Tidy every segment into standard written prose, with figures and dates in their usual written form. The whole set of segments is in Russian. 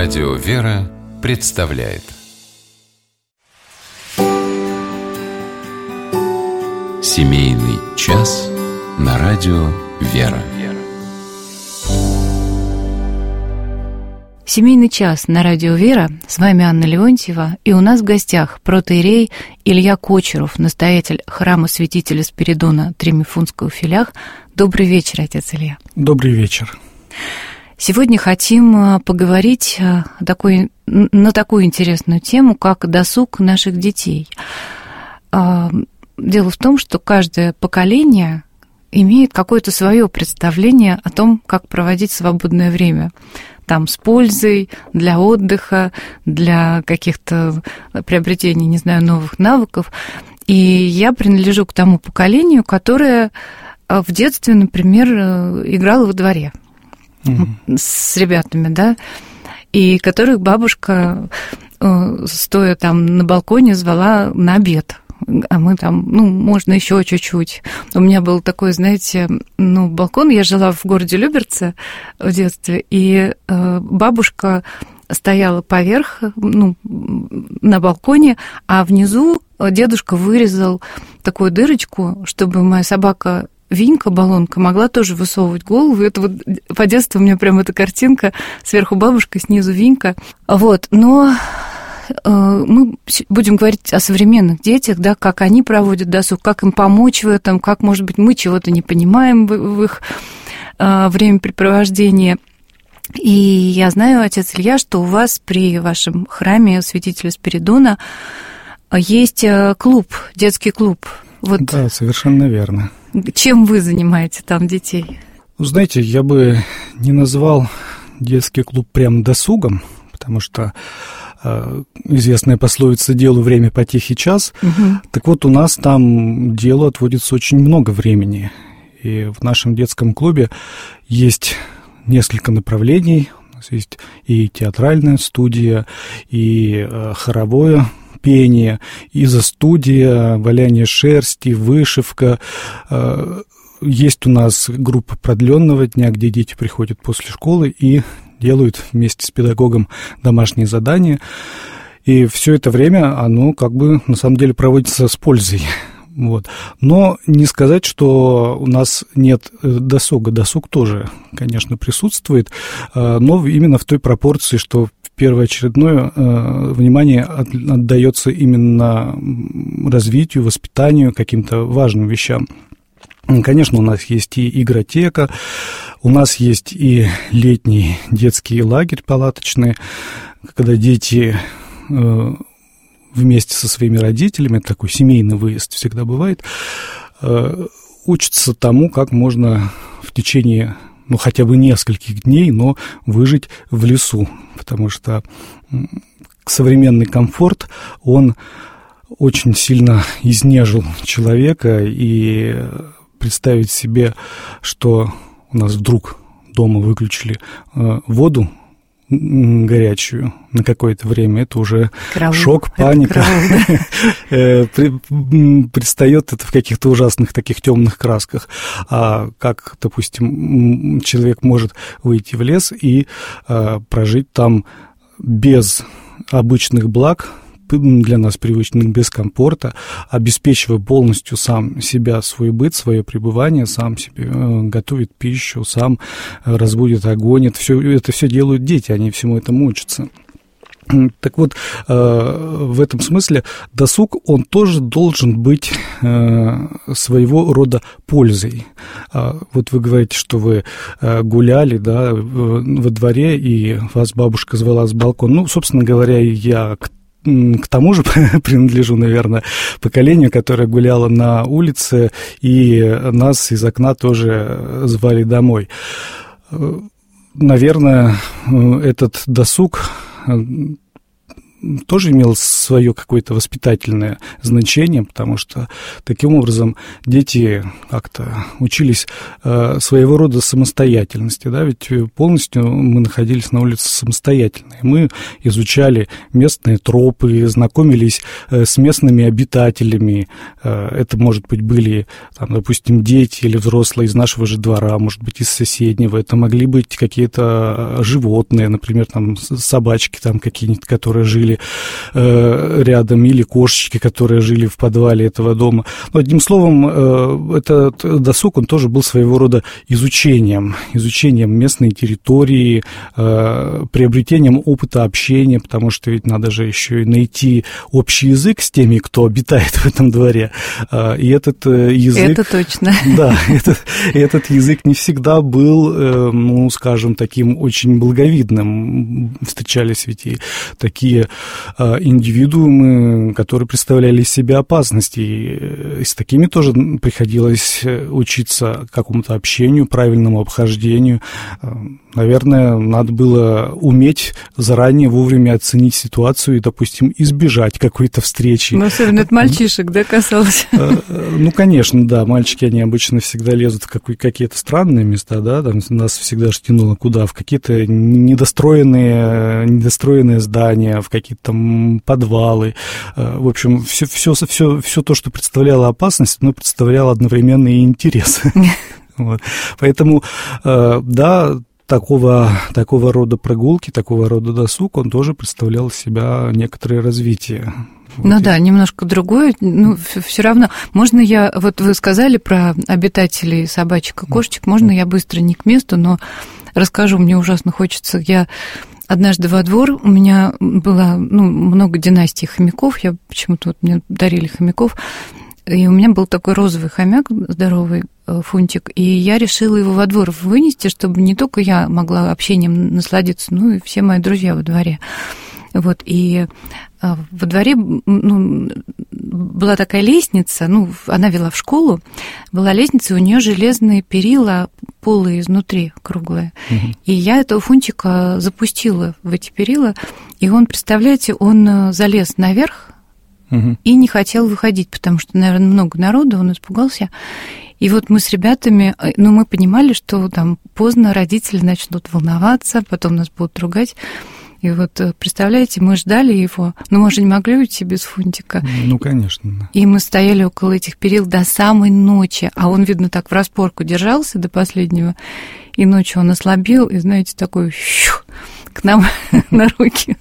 Радио «Вера» представляет Семейный час на радио «Вера». Семейный час на радио «Вера». С вами Анна Леонтьева. И у нас в гостях протоиерей Илья Кочуров, настоятель храма святителя Спиридона Тремифунского в Филях. Добрый вечер, отец Илья. Добрый вечер. Сегодня хотим поговорить на такую интересную тему, как досуг наших детей. Дело в том, что каждое поколение имеет какое-то свое представление о том, как проводить свободное время. Там с пользой, для отдыха, для каких-то приобретений, не знаю, новых навыков. И я принадлежу к тому поколению, которое в детстве, например, играло во дворе с ребятами, да, и которых бабушка, стоя там на балконе, звала на обед. А мы там, можно еще чуть-чуть. У меня был такой, знаете, балкон. Я жила в городе Люберцы в детстве, и бабушка стояла поверх, на балконе, а внизу дедушка вырезал такую дырочку, чтобы моя собака Винька, баллонка, могла тоже высовывать голову. Это вот по детству у меня прям эта картинка. Сверху бабушка, снизу Винька. Вот, но мы будем говорить о современных детях, да, как они проводят досуг, как им помочь в этом, как, может быть, мы чего-то не понимаем в их времяпрепровождении. И я знаю, отец Илья, что у вас при вашем храме святителя Спиридона есть клуб, детский клуб. Вот. Да, совершенно верно. Чем вы занимаете там детей? Знаете, я бы не назвал детский клуб прям досугом, потому что известная пословица «делу время потехи час». Угу. Так вот, у нас там делу отводится очень много времени. И в нашем детском клубе есть несколько направлений. У нас есть и театральная студия, и хоровое пение, изо-студия, валяние шерсти, вышивка. Есть у нас группа продленного дня, где дети приходят после школы и делают вместе с педагогом домашние задания. И все это время оно на самом деле проводится с пользой. Вот. Но не сказать, что у нас нет досуга. Досуг тоже, конечно, присутствует, но именно в той пропорции, что первоочередное внимание отдается именно развитию, воспитанию, каким-то важным вещам. Конечно, у нас есть и игротека, у нас есть и летний детский лагерь палаточный, когда дети вместе со своими родителями, такой семейный выезд всегда бывает, учатся тому, как можно в течение хотя бы нескольких дней, но выжить в лесу, потому что современный комфорт, он очень сильно изнежил человека, и представить себе, что у нас вдруг дома выключили воду горячую на какое-то время, это уже шок, паника. Предстает это в каких-то ужасных таких темных красках. А как, допустим, человек может выйти в лес и прожить там без обычных благ, для нас привычных, без комфорта, обеспечивая полностью сам себя, свой быт, свое пребывание, сам себе готовит пищу, сам разводит огонь. Это все делают дети, они всему этому учатся. Так вот, в этом смысле досуг, он тоже должен быть своего рода пользой. Вот вы говорите, что вы гуляли, да, во дворе, и вас бабушка звала с балкона. Собственно говоря, я к тому же принадлежу, наверное, поколению, которое гуляло на улице, и нас из окна тоже звали домой. Наверное, этот досуг тоже имел свое какое-то воспитательное значение, потому что таким образом дети как-то учились своего рода самостоятельности, да, ведь полностью мы находились на улице самостоятельно. Мы изучали местные тропы, знакомились с местными обитателями. Это, может быть, были, там, допустим, дети или взрослые из нашего же двора, может быть, из соседнего. Это могли быть какие-то животные, например, там, собачки там какие-нибудь, которые жили рядом, или кошечки, которые жили в подвале этого дома. Но, одним словом, этот досуг, он тоже был своего рода изучением местной территории, приобретением опыта общения, потому что ведь надо же еще и найти общий язык с теми, кто обитает в этом дворе. И этот язык... Это точно. Да, этот язык не всегда был, ну, скажем, таким очень благовидным. Встречались ведь и такие индивидуумы, которые представляли из себя опасности. И с такими тоже приходилось учиться какому-то общению, правильному обхождению. Наверное, надо было уметь заранее вовремя оценить ситуацию и, допустим, избежать какой-то встречи. Ну, особенно от мальчишек, да, касалось? Ну, конечно, да. Мальчики, они обычно всегда лезут в какие-то странные места, да, там нас всегда же тянуло куда? В какие-то недостроенные здания, в какие-то там подвалы. В общем, все то, что представляло опасность, оно представляло одновременно и интерес. Вот. Поэтому, да, такого рода прогулки, такого рода досуг, он тоже представлял из себя некоторое развитие. Ну да, немножко другое, но все равно. Можно я, вот вы сказали про обитателей собачек и кошечек, можно я быстро не к месту, но расскажу, мне ужасно хочется. Я однажды во двор, у меня было, ну, много династий хомяков, я почему-то вот мне дарили хомяков, и у меня был такой розовый хомяк, здоровый Фунтик, и я решила его во двор вынести, чтобы не только я могла общением насладиться, но и все мои друзья во дворе. Вот, и во дворе, ну, была такая лестница, ну, она вела в школу, была лестница, и у нее железные перила, полые изнутри, круглые. И я этого Фунтика запустила в эти перила, и он, представляете, он залез наверх и не хотел выходить, потому что, наверное, много народу, он испугался. И вот мы с ребятами, ну, мы понимали, что там поздно родители начнут волноваться, потом нас будут ругать. И вот, представляете, мы ждали его, но мы же не могли уйти без Фунтика. Ну, конечно. И мы стояли около этих перил до самой ночи, а он, видно, так в распорку держался до последнего, и ночью он ослабел, и, знаете, такой к нам на руки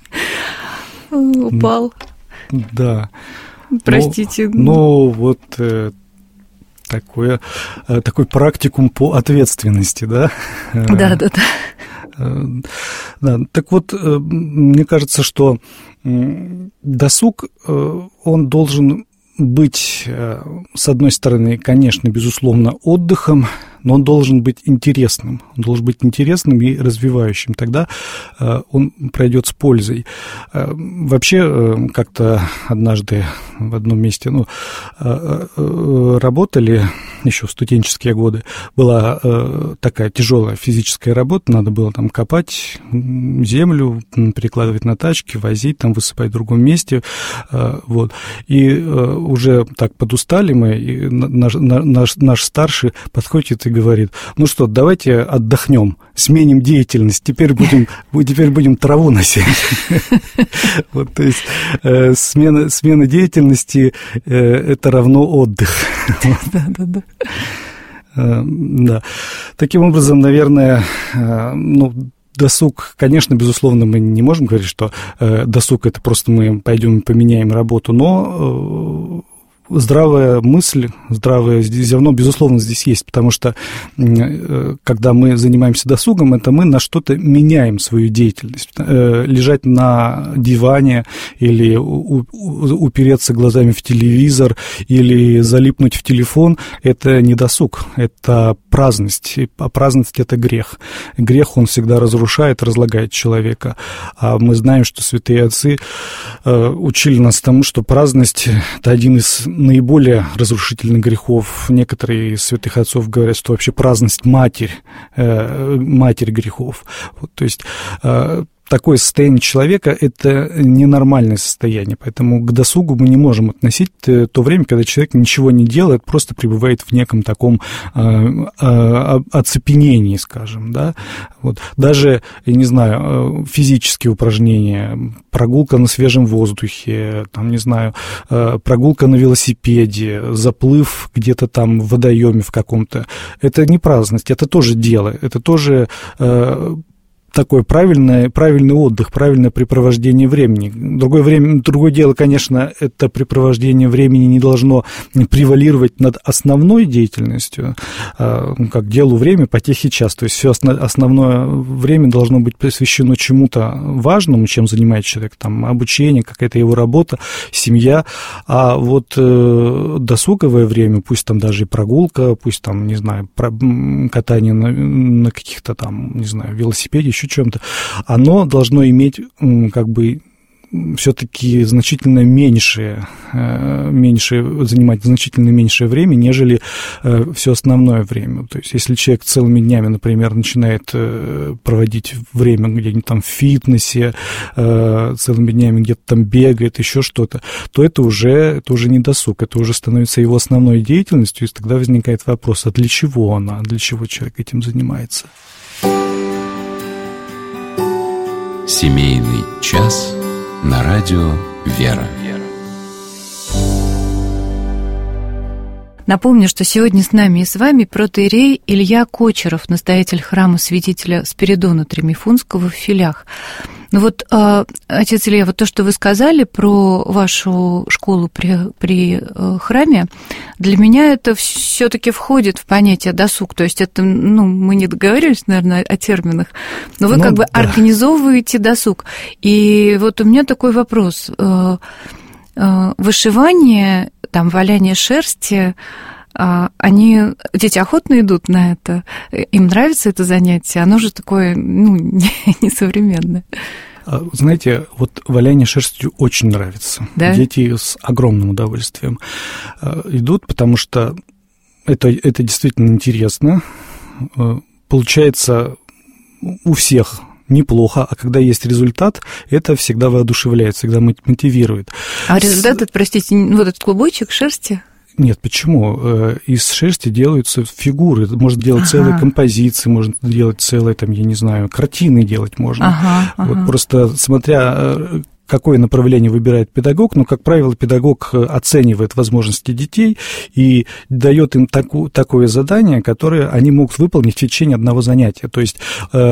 упал. Да. Простите. Ну, вот такой практикум по ответственности, да? Да. Да, так вот, мне кажется, что досуг, он должен быть, с одной стороны, конечно, безусловно, отдыхом, но он должен быть интересным. Он должен быть интересным и развивающим. Тогда он пройдет с пользой. Вообще, как-то однажды в одном месте работали, еще в студенческие годы, была такая тяжелая физическая работа, надо было там копать землю, перекладывать на тачки, возить, там высыпать в другом месте. Вот. И уже так подустали мы, и наш старший подходит и говорит: ну что, давайте отдохнем, сменим деятельность, теперь будем траву носить. Вот, то есть смена деятельности – это равно отдых. Да. Да. Таким образом, наверное, ну, досуг, конечно, безусловно, мы не можем говорить, что досуг – это просто мы пойдем и поменяем работу, но здравая мысль, здравое зерно, безусловно, здесь есть, потому что, когда мы занимаемся досугом, это мы на что-то меняем свою деятельность. Лежать на диване или упереться глазами в телевизор или залипнуть в телефон – это не досуг, это праздность, а праздность – это грех. Грех, он всегда разрушает, разлагает человека, а мы знаем, что святые отцы учили нас тому, что праздность – это один из наиболее разрушительных грехов. Некоторые из святых отцов говорят, что вообще праздность – матерь грехов. Вот, то есть такое состояние человека – это ненормальное состояние, поэтому к досугу мы не можем относить то время, когда человек ничего не делает, просто пребывает в неком таком оцепенении, скажем, да. Вот. Даже, я не знаю, физические упражнения, прогулка на свежем воздухе, там, не знаю, прогулка на велосипеде, заплыв где-то там в водоеме в каком-то, это не праздность, это тоже дело, это тоже такой правильный отдых, правильное препровождение времени. Другое дело, конечно, это препровождение времени не должно превалировать над основной деятельностью, как делу время, потехи час. То есть все основное время должно быть посвящено чему-то важному, чем занимается человек, там, обучение, какая-то его работа, семья. А вот досуговое время, пусть там даже и прогулка, пусть там, не знаю, катание на каких-то там, не знаю, велосипеде, еще чем-то, оно должно иметь как бы все-таки значительно занимать значительно меньшее время, нежели все основное время. То есть, если человек целыми днями, например, начинает проводить время где-нибудь там в фитнесе, целыми днями где-то там бегает, еще что-то, то это уже не досуг, это уже становится его основной деятельностью, и тогда возникает вопрос, а для чего она, для чего человек этим занимается? Семейный час на радио «Вера». Напомню, что сегодня с нами и с вами протоиерей Илья Кочеров, настоятель храма святителя Спиридона Тремифунского в Филях. Ну вот, отец Илья, вот то, что вы сказали про вашу школу при храме, для меня это все-таки входит в понятие досуг. То есть это, мы не договорились, наверное, о терминах, но вы как бы организовываете досуг. И вот у меня такой вопрос. Вышивание, там, валяние шерсти, дети охотно идут на это, им нравится это занятие, оно же такое, несовременное. Знаете, вот валяние шерстью очень нравится. Да? Дети с огромным удовольствием идут, потому что это действительно интересно. Получается у всех неплохо, а когда есть результат, это всегда воодушевляет, всегда мотивирует. А результат, простите, вот этот клубочек шерсти? Нет, почему? Из шерсти делаются фигуры, можно делать целые композиции, можно делать целые, там, я не знаю, картины делать можно. Вот просто смотря какое направление выбирает педагог, но, как правило, педагог оценивает возможности детей и дает им такое задание, которое они могут выполнить в течение одного занятия. То есть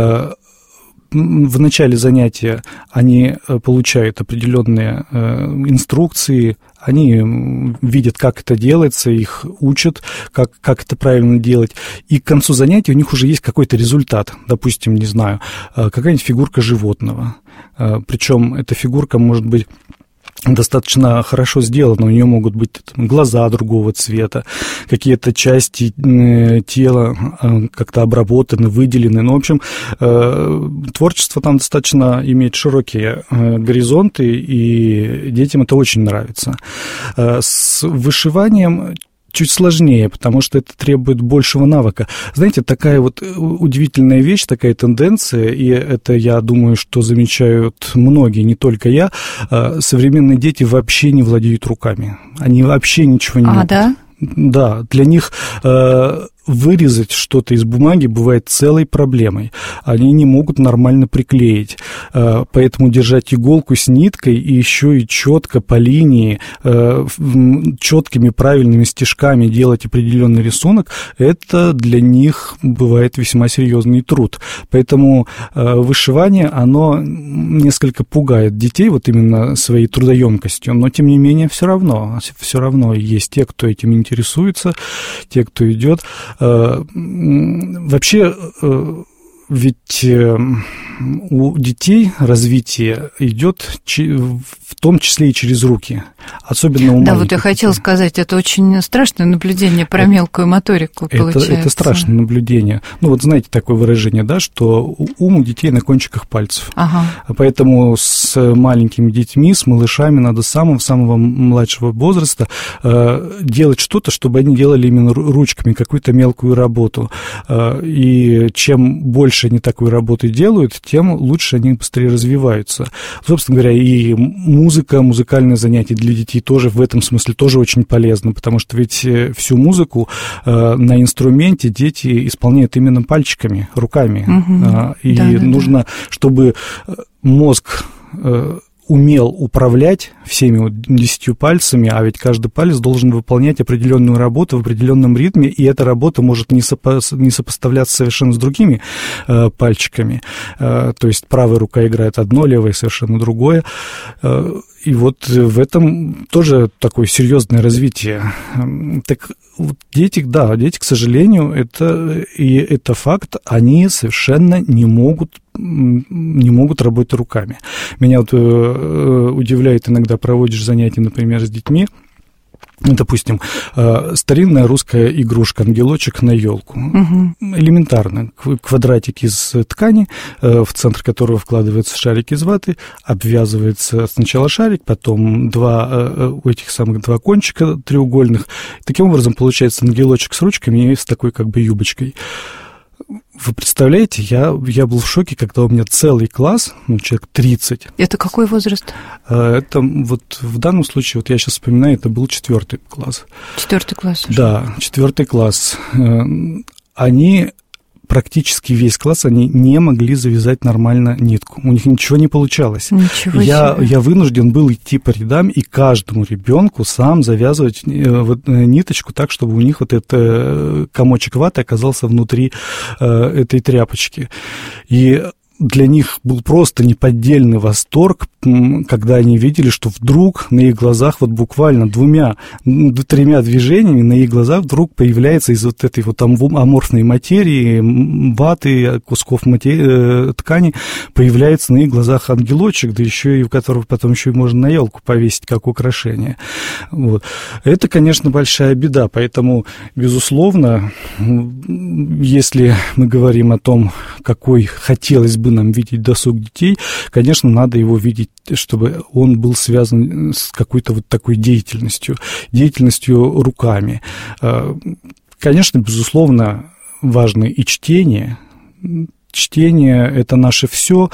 в начале занятия они получают определенные инструкции, они видят, как это делается, их учат, как это правильно делать, и к концу занятия у них уже есть какой-то результат, допустим, не знаю, какая-нибудь фигурка животного, причем эта фигурка может быть достаточно хорошо сделано, у нее могут быть глаза другого цвета, какие-то части тела как-то обработаны, выделены. Ну, в общем, творчество там достаточно имеет широкие горизонты, и детям это очень нравится. С вышиванием чуть сложнее, потому что это требует большего навыка. Знаете, такая вот удивительная вещь, такая тенденция, и это, я думаю, что замечают многие, не только я, современные дети вообще не владеют руками. Они вообще ничего не могут. Да? Да, для них вырезать что-то из бумаги бывает целой проблемой. Они не могут нормально приклеить. Поэтому держать иголку с ниткой и еще и четко по линии, четкими правильными стежками делать определенный рисунок, это для них бывает весьма серьезный труд. Поэтому вышивание, оно несколько пугает детей вот именно своей трудоемкостью, но тем не менее все равно есть те, кто этим интересуется, те, кто идет. Вообще, ведь у детей развитие идет в том числе и через руки, особенно у маленьких. Да, вот я хотела сказать, это очень страшное наблюдение про мелкую моторику, получается. Это страшное наблюдение. Ну, вот знаете такое выражение, да, что ум у детей на кончиках пальцев. Поэтому с маленькими детьми, с малышами надо с самого младшего возраста делать что-то, чтобы они делали именно ручками какую-то мелкую работу. И чем больше они такой работы делают, тем лучше они быстрее развиваются. Собственно говоря, и музыка, музыкальные занятия для детей тоже в этом смысле тоже очень полезно, потому что ведь всю музыку на инструменте дети исполняют именно пальчиками, руками. И нужно, чтобы мозг умел управлять всеми 10 пальцами, а ведь каждый палец должен выполнять определенную работу в определенном ритме, и эта работа может не сопоставляться совершенно с другими пальчиками. То есть правая рука играет одно, левая совершенно другое. И вот в этом тоже такое серьезное развитие. Так вот дети, к сожалению, это факт, они совершенно не могут работать руками. Меня вот удивляет, иногда проводишь занятия, например, с детьми, допустим, старинная русская игрушка, ангелочек на елку. Элементарно. Квадратик из ткани, в центр которого вкладывается шарик из ваты, обвязывается сначала шарик, потом два кончика треугольных. Таким образом получается ангелочек с ручками и с такой как бы юбочкой. Вы представляете, я был в шоке, когда у меня целый класс, человек 30. Это какой возраст? Это вот в данном случае, вот я сейчас вспоминаю, это был 4 класс. 4 класс уже? Да, 4 класс. Они практически весь класс, они не могли завязать нормально нитку. У них ничего не получалось. Я вынужден был идти по рядам и каждому ребенку сам завязывать ниточку так, чтобы у них вот этот комочек ваты оказался внутри этой тряпочки. И для них был просто неподдельный восторг, когда они видели, что вдруг на их глазах вот буквально 2-3 движениями на их глазах вдруг появляется из вот этой вот аморфной материи, ваты, кусков ткани, появляется на их глазах ангелочек, да еще и которого потом еще и можно на елку повесить как украшение. Вот. Это, конечно, большая беда, поэтому, безусловно, если мы говорим о том, какой хотелось бы нам видеть досуг детей, конечно, надо его видеть, чтобы он был связан с какой-то вот такой деятельностью руками. Конечно, безусловно, важно и чтение. Чтение – это наше все.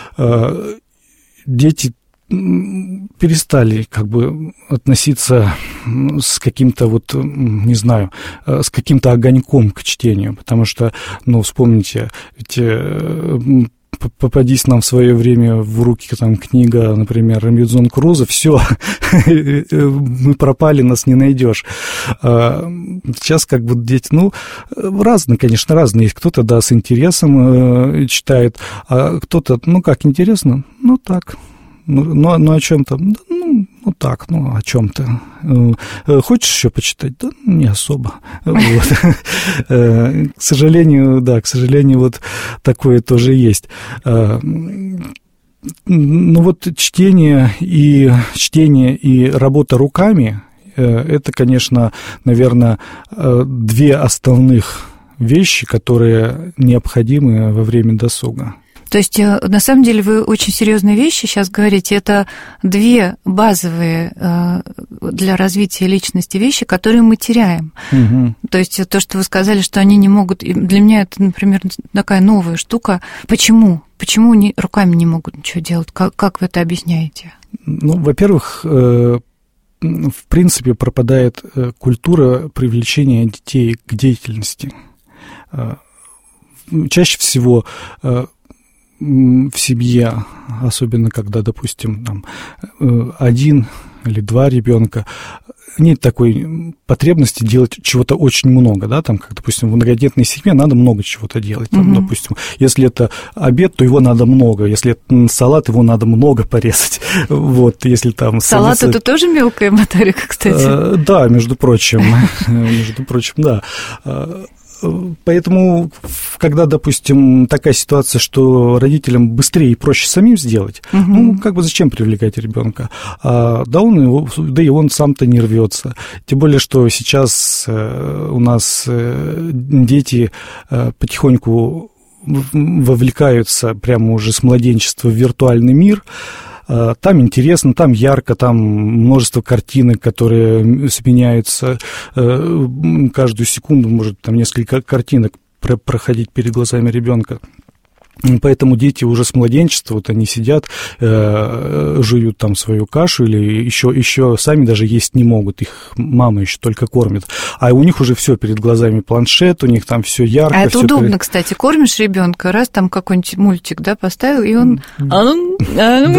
Дети перестали как бы относиться с каким-то вот, не знаю, с каким-то огоньком к чтению, потому что, вспомните, ведь попадись нам в свое время в руки там книга, например, Робинзон Крузо, все, мы пропали, нас не найдешь. Сейчас как бы дети, разные, конечно, разные есть. Кто-то, да, с интересом читает, а кто-то, как интересно, так. О чем-то, о чем-то. Хочешь еще почитать? Да, не особо. Вот. К сожалению, вот такое тоже есть. Чтение и работа руками, это, конечно, наверное, 2 основных вещи, которые необходимы во время досуга. То есть, на самом деле, вы очень серьезные вещи сейчас говорите. Это 2 базовые для развития личности вещи, которые мы теряем. Угу. То есть, то, что вы сказали, что они не могут... Для меня это, например, такая новая штука. Почему? Почему они руками не могут ничего делать? Как вы это объясняете? Во-первых, в принципе, пропадает культура привлечения детей к деятельности. Чаще всего... в семье, особенно когда, допустим, там 1 или 2 ребенка, нет такой потребности делать чего-то очень много, да, там, как, допустим, в многодетной семье надо много чего-то делать, там, допустим, если это обед, то его надо много, если это салат, его надо много порезать, вот, если там... Салат – это тоже мелкая моторика, кстати? Да, между прочим, да. Поэтому, когда, допустим, такая ситуация, что родителям быстрее и проще самим сделать, зачем привлекать ребенка? Да и он сам-то не рвется. Тем более, что сейчас у нас дети потихоньку вовлекаются прямо уже с младенчества в виртуальный мир. Там интересно, там ярко, там множество картинок, которые сменяются каждую секунду, может там несколько картинок проходить перед глазами ребенка. Поэтому дети уже с младенчества, вот они сидят, жуют там свою кашу или еще сами даже есть не могут, их мама еще только кормит. А у них уже все перед глазами планшет, у них там все ярко. А это удобно, кстати, кормишь ребенка, раз там какой-нибудь мультик, да, поставил, и он... Да,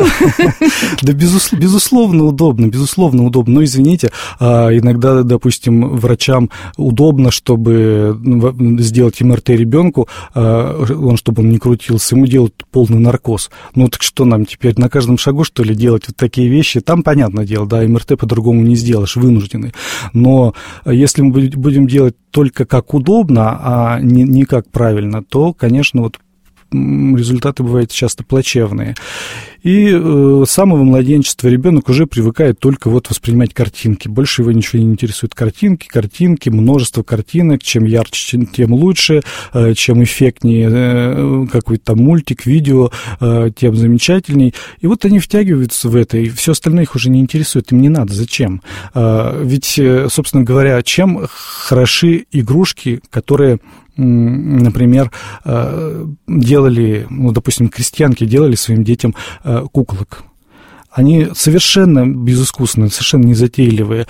безусловно, удобно. Но, извините, иногда, допустим, врачам удобно, чтобы сделать МРТ ребенку, чтобы он не крутился, ему делают полный наркоз. Ну, так что нам теперь на каждом шагу, что ли, делать вот такие вещи? Там, понятное дело, да, МРТ по-другому не сделаешь, вынуждены. Но если мы будем делать только как удобно, а не как правильно, то, конечно, вот результаты бывают часто плачевные. И с самого младенчества ребенок уже привыкает только вот воспринимать картинки. Больше его ничего не интересует. Картинки, множество картинок. Чем ярче, тем лучше. Чем эффектнее какой-то там мультик, видео, тем замечательней. И вот они втягиваются в это, и все остальное их уже не интересует. Им не надо. Зачем? Ведь, собственно говоря, чем хороши игрушки, которые... Например, делали, допустим, крестьянки делали своим детям куколок. Они совершенно безыскусные, совершенно незатейливые.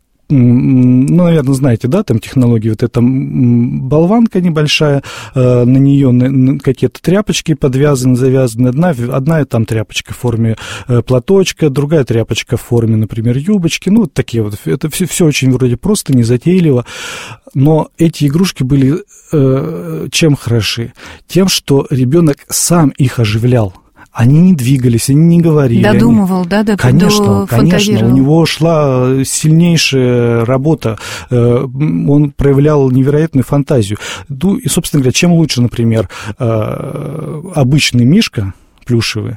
Ну, наверное, знаете, да, там технологии, вот эта болванка небольшая, на нее какие-то тряпочки подвязаны, завязаны. Одна там тряпочка в форме платочка, другая тряпочка в форме, например, юбочки. Ну, вот такие вот. Это все очень вроде просто, незатейливо. Но эти игрушки были чем хороши? Тем, что ребенок сам их оживлял. Они не двигались, они не говорили. Додумывал, Конечно, у него шла сильнейшая работа, он проявлял невероятную фантазию. Ну, и, собственно говоря, чем лучше, например, обычный мишка, плюшевый,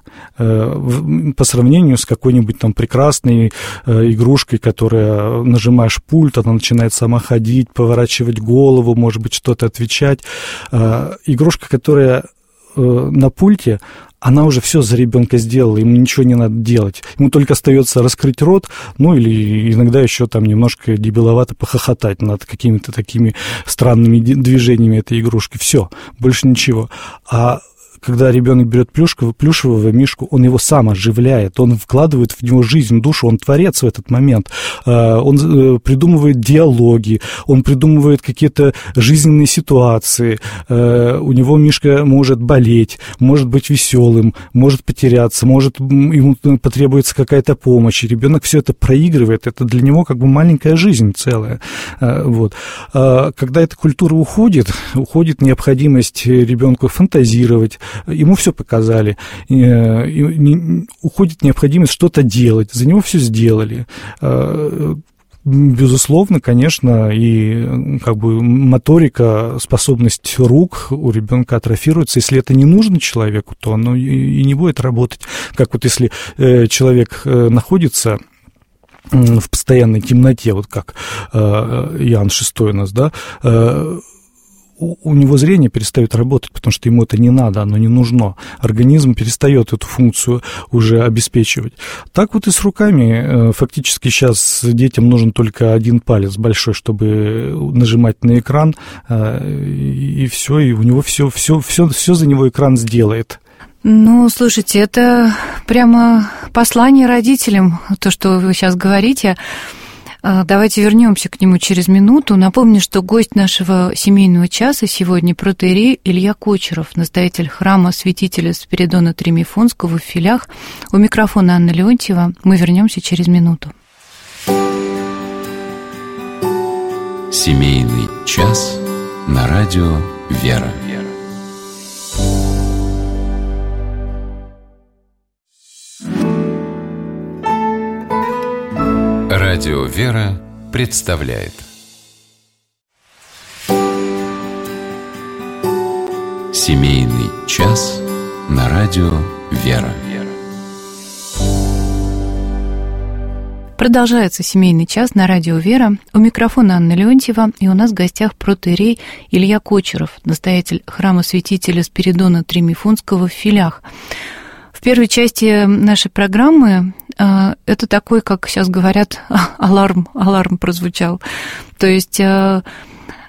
по сравнению с какой-нибудь там прекрасной игрушкой, которая нажимаешь пульт, она начинает сама ходить, поворачивать голову, может быть, что-то отвечать. Игрушка, которая на пульте, она уже все за ребенка сделала, ему ничего не надо делать. Ему только остается раскрыть рот, ну или иногда еще там немножко дебиловато похохотать над какими-то такими странными движениями этой игрушки. Все, больше ничего. А когда ребенок берет плюшевого мишку, он его сам оживляет, он вкладывает в него жизнь, душу, он творец в этот момент, он придумывает диалоги, он придумывает какие-то жизненные ситуации, у него мишка может болеть, может быть веселым, может потеряться, может ему потребуется какая-то помощь, и ребенок все это проигрывает, это для него как бы маленькая жизнь целая. Вот. Когда эта культура уходит необходимость ребенку фантазировать, ему все показали, уходит необходимость что-то делать, за него все сделали. Безусловно, конечно, и как бы моторика, способность рук у ребенка атрофируется. Если это не нужно человеку, то оно и не будет работать. Как вот если человек находится в постоянной темноте, вот как Иоанн VI у нас, да, у него зрение перестает работать, потому что ему это не надо, оно не нужно. Организм перестает эту функцию уже обеспечивать. Так вот и с руками. Фактически сейчас детям нужен только один палец большой, чтобы нажимать на экран, и все, и у него все за него экран сделает. Ну, слушайте, это прямо послание родителям, то, что вы сейчас говорите. Давайте вернемся к нему через минуту. Напомню, что гость нашего семейного часа сегодня протоиерей Илья Кочеров, настоятель храма святителя Спиридона Тремифонского в Филях. У микрофона Анна Леонтьева. Мы вернемся через минуту. Семейный час на радио «Вера». Радио «Вера» представляет Семейный час на радио «Вера». Продолжается семейный час на радио «Вера». У микрофона Анна Леонтьева, и у нас в гостях протоиерей Илья Кочеров, настоятель храма святителя Спиридона Тремифонского в Филях. В первой части нашей программы это такой, как сейчас говорят, аларм прозвучал. То есть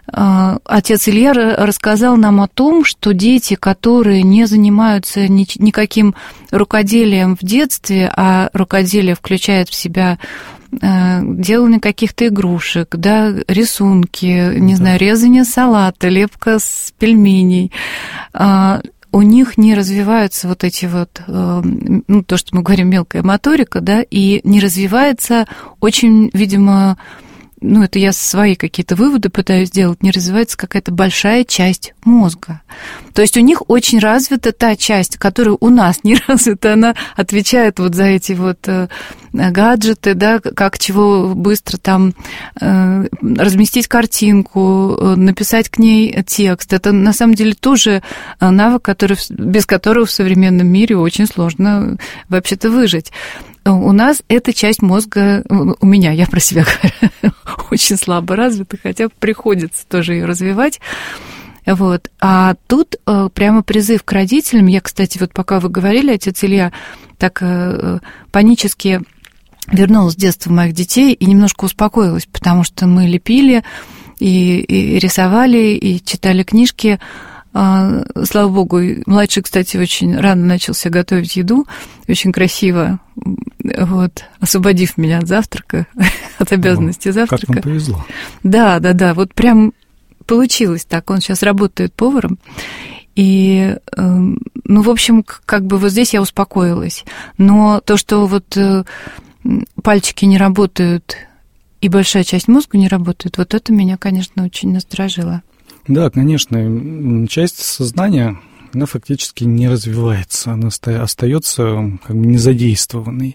отец Илья рассказал нам о том, что дети, которые не занимаются никаким рукоделием в детстве, а рукоделие включает в себя делание каких-то игрушек, да, рисунки, не знаю, резание салата, лепка с пельменей, у них не развиваются вот эти вот, ну, то, что мы говорим, мелкая моторика, да, и не развивается очень, видимо, ну, это я свои какие-то выводы пытаюсь сделать, не развивается какая-то большая часть мозга. То есть у них очень развита та часть, которая у нас не развита, она отвечает вот за эти вот гаджеты, да, как чего быстро там разместить картинку, написать к ней текст. Это на самом деле тоже навык, без которого в современном мире очень сложно вообще-то выжить. У нас эта часть мозга, у меня, я про себя говорю, очень слабо развита, хотя приходится тоже ее развивать. Вот. А тут прямо призыв к родителям. Я, кстати, вот пока вы говорили, отец Илья, так панически вернулась в детство моих детей и немножко успокоилась, потому что мы лепили и рисовали, и читали книжки. Слава богу, младший, кстати, очень рано начался готовить еду, очень красиво, вот, освободив меня от завтрака, от обязанности завтрака. Как вам повезло. Да, вот прям получилось так. Он сейчас работает поваром, и, ну, в общем, как бы вот здесь я успокоилась. Но то, что вот пальчики не работают и большая часть мозга не работает, вот это меня, конечно, очень насторожило. Да, конечно, часть сознания, она фактически не развивается, она остается как бы незадействованной.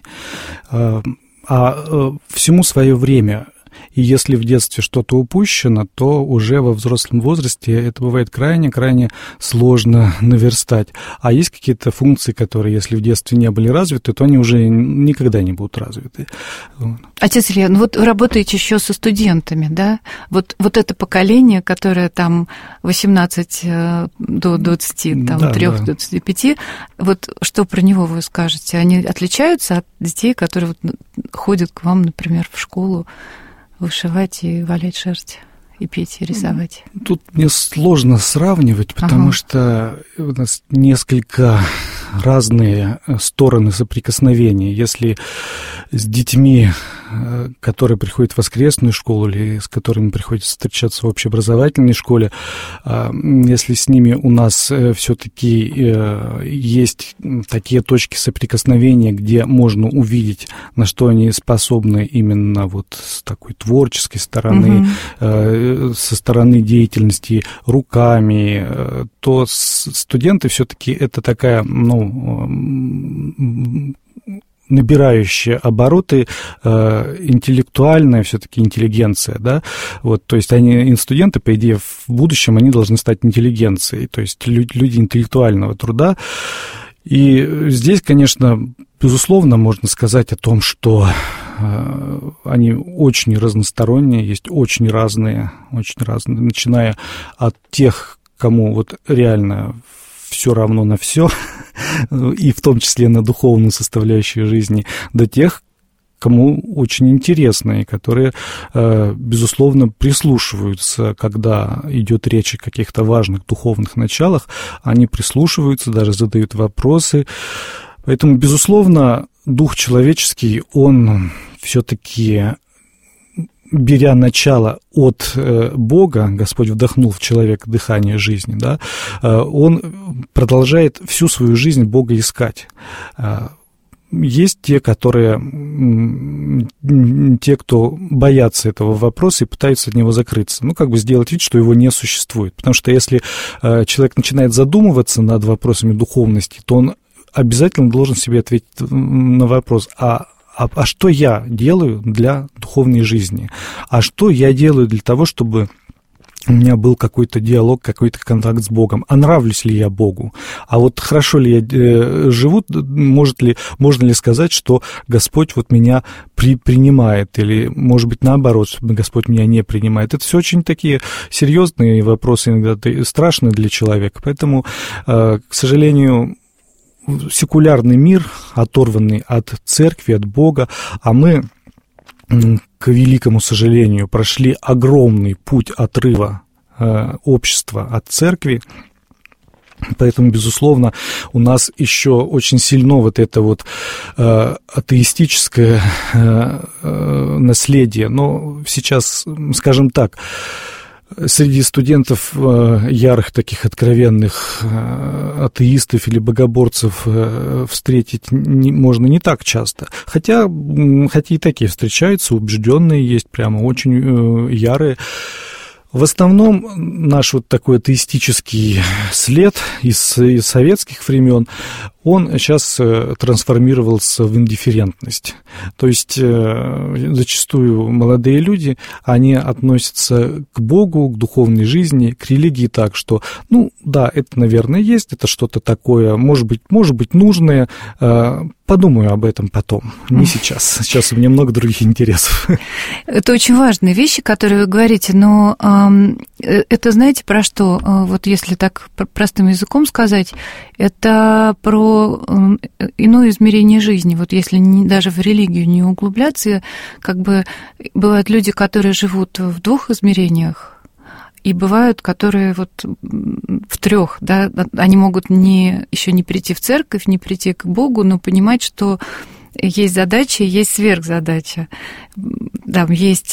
Всему свое время. И если в детстве что-то упущено, то уже во взрослом возрасте это бывает крайне-крайне сложно наверстать. А есть какие-то функции, которые, если в детстве не были развиты, то они уже никогда не будут развиты. Отец Илья, ну вот вы работаете еще со студентами, да? Вот это поколение, которое там 18 до 20, там, да, 3 до 25, вот что про него вы скажете? Они отличаются от детей, которые вот ходят к вам, например, в школу вышивать и валять шерсть, и петь, и рисовать? Тут мне сложно сравнивать, потому что у нас несколько разные стороны соприкосновения. Если с детьми, которые приходят в воскресную школу или с которыми приходится встречаться в общеобразовательной школе, если с ними у нас все-таки есть такие точки соприкосновения, где можно увидеть, на что они способны именно вот с такой творческой стороны, со стороны деятельности руками, то студенты все-таки это такая, набирающая обороты интеллектуальная все-таки интеллигенция, да, вот, то есть студенты, по идее, в будущем они должны стать интеллигенцией, то есть люди интеллектуального труда, и здесь, конечно, безусловно, можно сказать о том, что они очень разносторонние, есть очень разные, начиная от тех, кому вот реально все равно на все, и в том числе на духовную составляющую жизни, до тех, кому очень интересно, и которые, безусловно, прислушиваются, когда идет речь о каких-то важных духовных началах, они прислушиваются, даже задают вопросы. Поэтому, безусловно, дух человеческий, он все-таки, беря начало от Бога, Господь вдохнул в человека дыхание жизни, да, он продолжает всю свою жизнь Бога искать. Есть те, кто боятся этого вопроса и пытаются от него закрыться, сделать вид, что его не существует. Потому что если человек начинает задумываться над вопросами духовности, то он обязательно должен себе ответить на вопрос, а что я делаю для духовной жизни? А что я делаю для того, чтобы у меня был какой-то диалог, какой-то контакт с Богом? А нравлюсь ли я Богу? А вот хорошо ли я живу? Можно ли сказать, что Господь вот меня принимает? Или, может быть, наоборот, что Господь меня не принимает? Это все очень такие серьезные вопросы, иногда страшные для человека. Поэтому, к сожалению, секулярный мир, оторванный от церкви, от Бога, а мы, к великому сожалению, прошли огромный путь отрыва общества от церкви. Поэтому, безусловно, у нас еще очень сильно вот это вот атеистическое наследие. Но сейчас, скажем так, среди студентов ярых таких откровенных атеистов или богоборцев встретить можно не так часто. Хотя и такие встречаются, убежденные есть, прямо очень ярые. В основном наш вот такой атеистический след из советских времен, он сейчас трансформировался в индифферентность. То есть зачастую молодые люди, они относятся к Богу, к духовной жизни, к религии так, что, ну да, это, наверное, есть, это что-то такое, может быть нужное, подумаю об этом потом, не сейчас. Сейчас у меня много других интересов. Это очень важные вещи, которые вы говорите, но это, знаете, про что? Вот если так простым языком сказать, это про иное измерение жизни. Вот если даже в религию не углубляться, как бы бывают люди, которые живут в двух измерениях, и бывают, которые вот в трех, да, они могут еще не прийти в церковь, не прийти к Богу, но понимать, что есть задача, есть сверхзадача. Там есть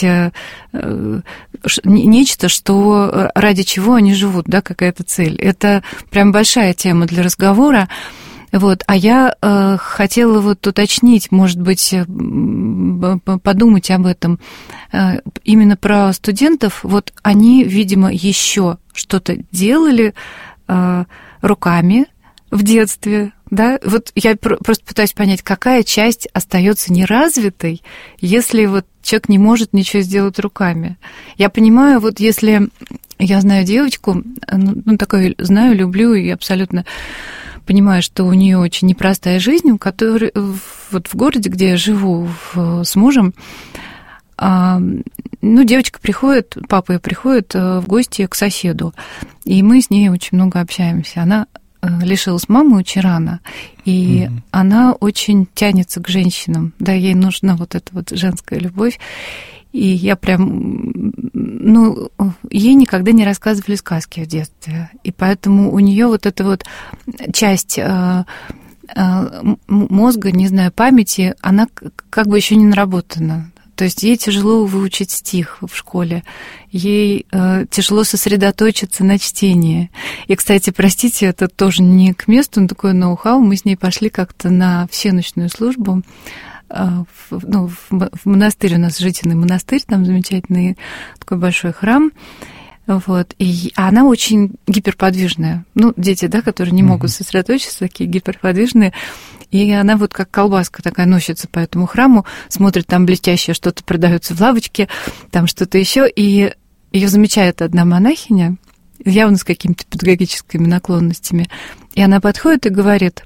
нечто, что ради чего они живут, да, какая-то цель. Это прям большая тема для разговора. Вот. А я хотела вот уточнить, может быть, подумать об этом. Именно про студентов. Вот они, видимо, еще что-то делали руками в детстве. Да? Вот я просто пытаюсь понять, какая часть остается неразвитой, если вот человек не может ничего сделать руками. Я понимаю, вот если я знаю девочку, ну такую знаю, люблю и абсолютно понимаю, что у нее очень непростая жизнь, у которой вот в городе, где я живу с мужем, ну, девочка приходит, папа ее приходит в гости к соседу, и мы с ней очень много общаемся. Она лишилась мамы очень рано, и она очень тянется к женщинам, да, ей нужна вот эта вот женская любовь, и я прям, ну, ей никогда не рассказывали сказки в детстве, и поэтому у нее вот эта вот часть мозга, не знаю, памяти, она как бы еще не наработана. То есть ей тяжело выучить стих в школе, ей тяжело сосредоточиться на чтении. И, кстати, простите, это тоже не к месту, но такое ноу-хау. Мы с ней пошли как-то на всеночную службу. В монастырь, у нас Житиный монастырь, там замечательный такой большой храм. Вот. И она очень гиперподвижная. Ну, дети, да, которые не могут сосредоточиться, такие гиперподвижные. И она вот как колбаска такая носится по этому храму, смотрит, там блестящее что-то продается в лавочке, там что-то еще. И ее замечает одна монахиня, явно с какими-то педагогическими наклонностями. И она подходит и говорит: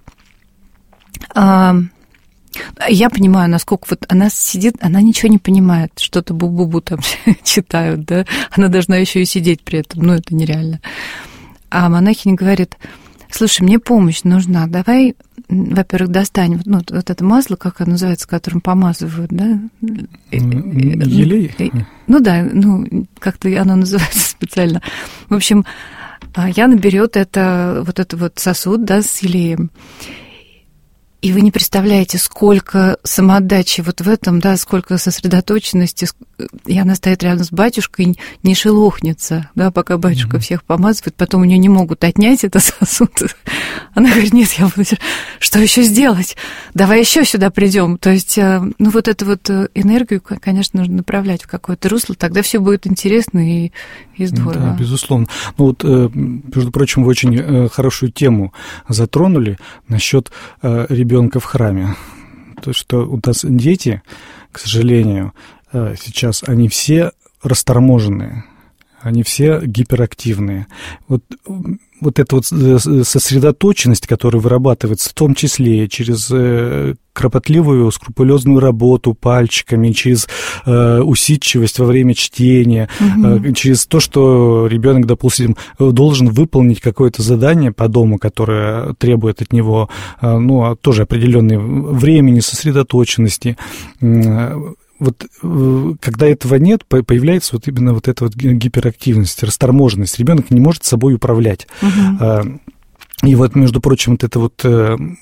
я понимаю, насколько вот она сидит, она ничего не понимает, что-то бу-бу-бу там читают, да, она должна еще и сидеть при этом, ну, это нереально. А монахиня говорит: слушай, мне помощь нужна, давай, во-первых, достань вот это масло, как оно называется, которым помазывают, да? Елей? Ну да, ну, как-то оно называется специально. В общем, Яна берет вот сосуд, да, с елеем. И вы не представляете, сколько самоотдачи вот в этом, да, сколько сосредоточенности. И она стоит рядом с батюшкой, не шелохнется, да, пока батюшка всех помазывает, потом у нее не могут отнять этот сосуд. Она говорит: нет, я буду... Что еще сделать? Давай еще сюда придем. То есть, ну, вот эту вот энергию, конечно, нужно направлять в какое-то русло, тогда все будет интересно и здорово. Да, безусловно. Ну вот, между прочим, вы очень хорошую тему затронули насчет ребенка в храме. То, что у нас дети, к сожалению, сейчас они все расторможенные, они все гиперактивные. Вот эта вот сосредоточенность, которая вырабатывается в том числе через кропотливую, скрупулезную работу пальчиками, через усидчивость во время чтения, через то, что ребенок, допустим, должен выполнить какое-то задание по дому, которое требует от него, ну, тоже определенной времени, сосредоточенности. вот когда этого нет, появляется вот именно вот эта вот гиперактивность, расторможенность. Ребенок не может собой управлять. И вот, между прочим, вот эта вот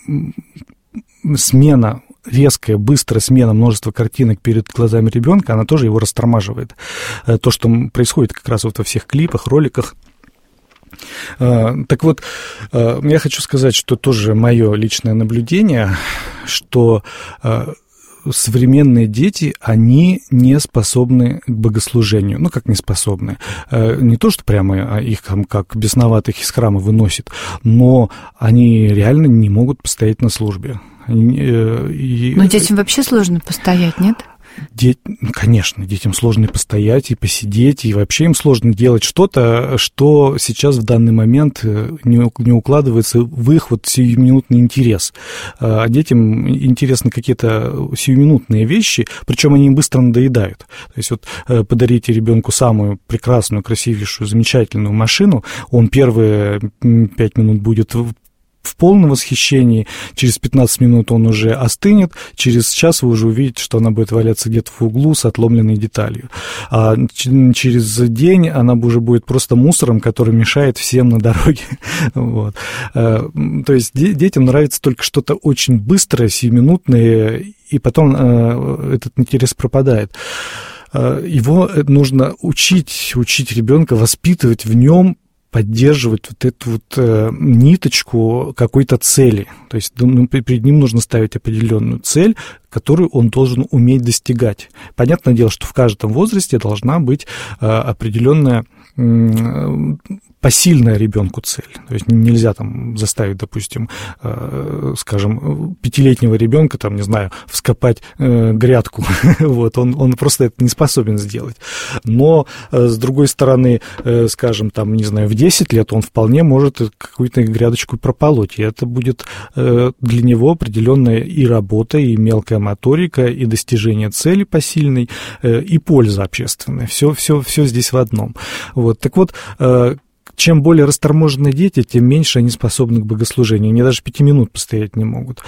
смена, резкая, быстрая смена множества картинок перед глазами ребенка, она тоже его растормаживает. То, что происходит как раз вот во всех клипах, роликах. Так вот, я хочу сказать, что тоже мое личное наблюдение, что современные дети, они не способны к богослужению. Ну, как не способны? Не то, что прямо их там, как бесноватых из храма выносит, но они реально не могут постоять на службе. Но детям вообще сложно постоять, нет? Конечно, детям сложно и постоять, и посидеть, и вообще им сложно делать что-то, что сейчас в данный момент не укладывается в их вот сиюминутный интерес. А детям интересны какие-то сиюминутные вещи, причем они им быстро надоедают. То есть вот подарите ребенку самую прекрасную, красивейшую, замечательную машину, он первые 5 минут будет в полном восхищении, через 15 минут он уже остынет, через час вы уже увидите, что она будет валяться где-то в углу с отломленной деталью. А через день она уже будет просто мусором, который мешает всем на дороге. Вот. То есть детям нравится только что-то очень быстрое, сиюминутное, и потом этот интерес пропадает. Его нужно учить ребенка, воспитывать в нем, поддерживать вот эту вот ниточку какой-то цели. То есть перед ним нужно ставить определенную цель, которую он должен уметь достигать. Понятное дело, что в каждом возрасте должна быть определенная посильная ребенку цель. То есть нельзя там заставить, допустим, скажем, 5-летнего ребенка, там, не знаю, вскопать грядку. Вот, он просто это не способен сделать. Но, с другой стороны, скажем, там, не знаю, в 10 лет он вполне может какую-то грядочку прополоть, и это будет для него определенная и работа, и мелкая моторика, и достижение цели посильной, и польза общественная. Все здесь в одном. Вот, так вот, чем более расторможенные дети, тем меньше они способны к богослужению. Они даже 5 минут постоять не могут.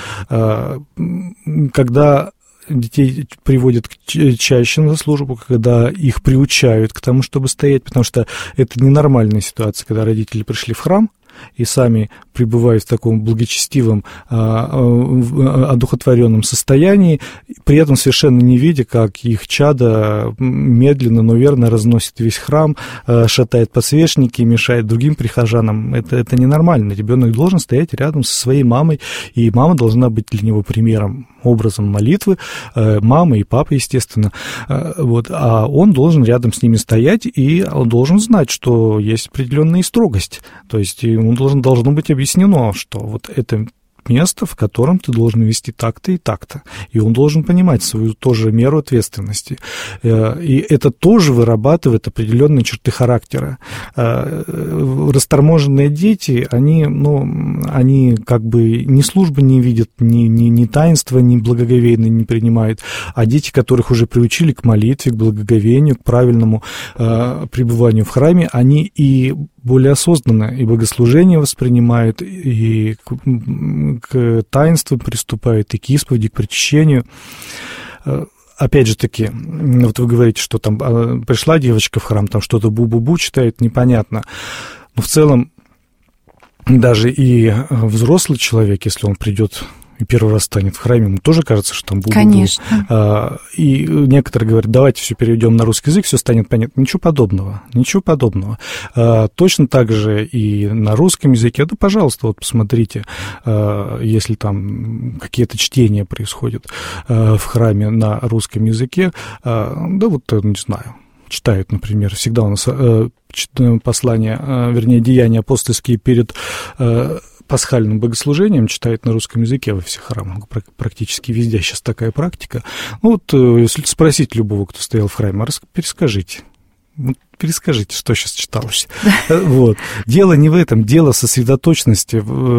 Когда детей приводят чаще на службу, когда их приучают к тому, чтобы стоять, потому что это ненормальная ситуация, когда родители пришли в храм и сами пребывают в таком благочестивом, одухотворенном состоянии, при этом совершенно не видя, как их чадо медленно, но верно разносит весь храм, шатает подсвечники, мешает другим прихожанам. Это ненормально. Ребенок должен стоять рядом со своей мамой, и мама должна быть для него примером, образом молитвы, мама и папа, естественно. Вот. А он должен рядом с ними стоять, и он должен знать, что есть определенная строгость. То есть ему должно быть объяснено, что вот это место, в котором ты должен вести так-то и так-то. И он должен понимать свою тоже меру ответственности. И это тоже вырабатывает определенные черты характера. Расторможенные дети, они как бы ни службы не видят, ни таинства, ни благоговейно не принимают. А дети, которых уже приучили к молитве, к благоговению, к правильному пребыванию в храме, они и более осознанно и богослужение воспринимают, и к таинствам приступают, и к исповеди, к причащению. Опять же таки, вот вы говорите, что там пришла девочка в храм, там что-то бу-бу-бу читает, непонятно. Но в целом даже и взрослый человек, если он придет и первый раз станет в храме, ему тоже кажется, что там бу-бу-бу. Конечно. И некоторые говорят, давайте все переведем на русский язык, все станет понятно. Ничего подобного. Точно так же и на русском языке. Да, пожалуйста, вот посмотрите, если там какие-то чтения происходят в храме на русском языке, не знаю, читают, например, всегда у нас деяния апостольские перед пасхальным богослужением читают на русском языке во всех храмах, практически везде сейчас такая практика. Если спросить любого, кто стоял в храме, перескажите. перескажите, что сейчас читалось. Вот. Дело не в этом, дело в сосредоточенности.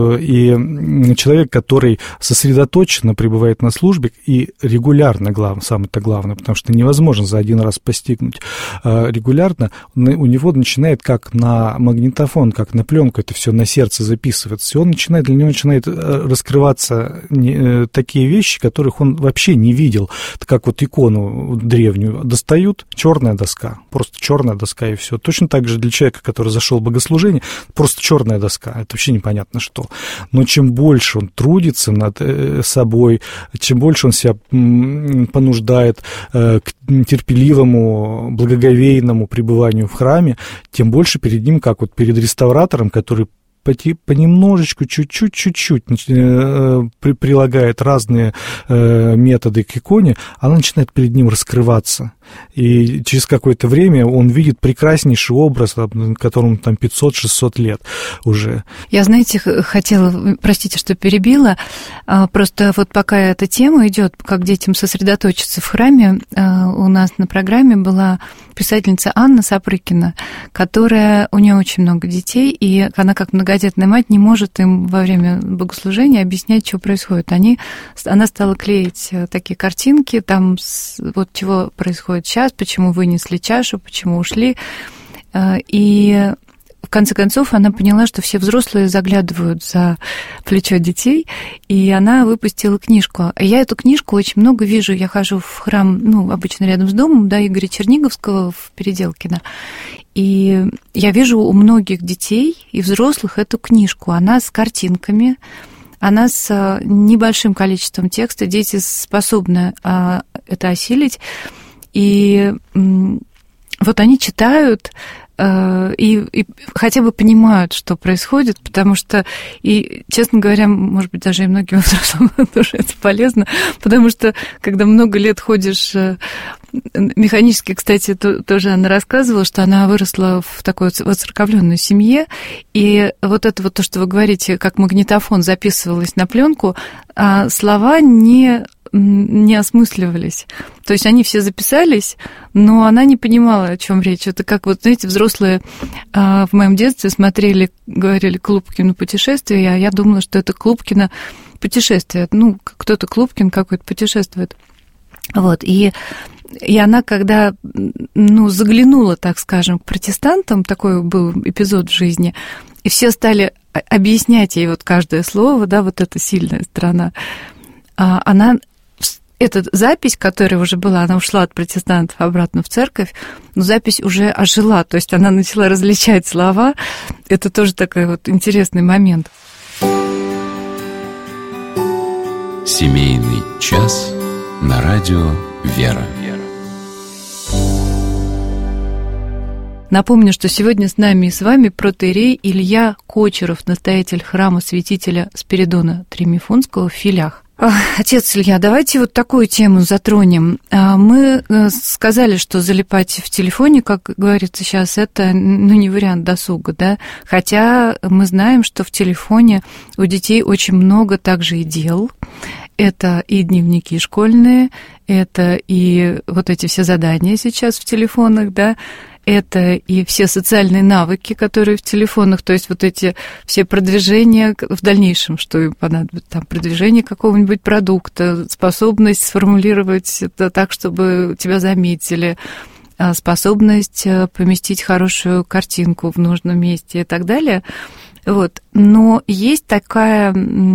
И человек, который сосредоточенно пребывает на службе, и регулярно, самое-то главное, потому что невозможно за один раз постигнуть, регулярно у него начинает как на магнитофон, как на пленку, это все на сердце записывается, и для него начинает раскрываться такие вещи, которых он вообще не видел. Это как вот икону древнюю достают, черная доска, просто черная доска и все. Точно так же для человека, который зашел в богослужение, просто черная доска, это вообще непонятно что. Но чем больше он трудится над собой, чем больше он себя понуждает к терпеливому, благоговейному пребыванию в храме, тем больше перед ним, как вот перед реставратором, который понемножечку, чуть-чуть прилагает разные методы к иконе, она начинает перед ним раскрываться. И через какое-то время он видит прекраснейший образ, которому там 500-600 лет уже. Я, знаете, хотела, простите, что перебила, просто вот пока эта тема идет, как детям сосредоточиться в храме, у нас на программе была писательница Анна Сапрыкина, у нее очень много детей, и она, как многодетная мать, не может им во время богослужения объяснять, что происходит. Она стала клеить такие картинки, там вот чего происходит сейчас, почему вынесли чашу, почему ушли. И в конце концов она поняла, что все взрослые заглядывают за плечо детей, и она выпустила книжку. Я эту книжку очень много вижу. Я хожу в храм, обычно рядом с домом, Игоря Черниговского в Переделкино. И я вижу у многих детей и взрослых эту книжку. Она с картинками, она с небольшим количеством текста. Дети способны это осилить. И вот они читают и хотя бы понимают, что происходит, потому что, и, честно говоря, может быть, даже и многим взрослым тоже это полезно, потому что, когда много лет ходишь механически, кстати, тоже она рассказывала, что она выросла в такой воцерковленной семье, и вот это вот то, что вы говорите, как магнитофон записывалось на пленку, а слова не осмысливались. То есть они все записались, но она не понимала, о чем речь. Это как, вот, знаете, взрослые в моем детстве говорили Клубкину путешествие, а я думала, что это Клубкино путешествие. Кто-то Клубкин какой-то путешествует. Вот, и она, когда, заглянула, так скажем, к протестантам, такой был эпизод в жизни, и все стали объяснять ей вот каждое слово, вот эта сильная сторона, эта запись, которая уже была, она ушла от протестантов обратно в церковь, но запись уже ожила, то есть она начала различать слова. Это тоже такой вот интересный момент. Семейный час на радио «Вера». Напомню, что сегодня с нами и с вами протоиерей Илья Кочеров, настоятель храма святителя Спиридона Тремифунского в Филях. Отец Илья, давайте вот такую тему затронем. Мы сказали, что залипать в телефоне, как говорится сейчас, это не вариант досуга, да? Хотя мы знаем, что в телефоне у детей очень много также и дел. Это и дневники школьные, это и вот эти все задания сейчас в телефонах, да? Это и все социальные навыки, которые в телефонах, то есть вот эти все продвижения в дальнейшем, что им понадобится, там, продвижение какого-нибудь продукта, способность сформулировать это так, чтобы тебя заметили, способность поместить хорошую картинку в нужном месте и так далее. Вот. Но есть такая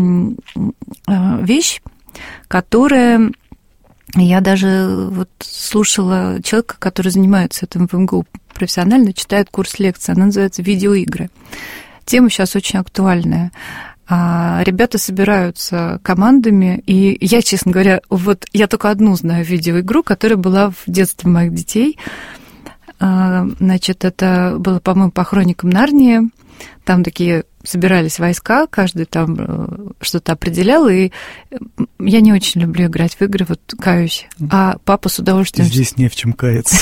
вещь, которая... Я даже вот слушала человека, который занимается этим в МГУ профессионально, читает курс лекций, она называется «Видеоигры». Тема сейчас очень актуальная. Ребята собираются командами, и я, честно говоря, вот я только одну знаю видеоигру, которая была в детстве моих детей. Значит, это было, по-моему, по хроникам Нарнии. Там такие собирались войска, каждый там что-то определял, и я не очень люблю играть в игры, вот каюсь. А папа с удовольствием... Здесь не в чем каяться.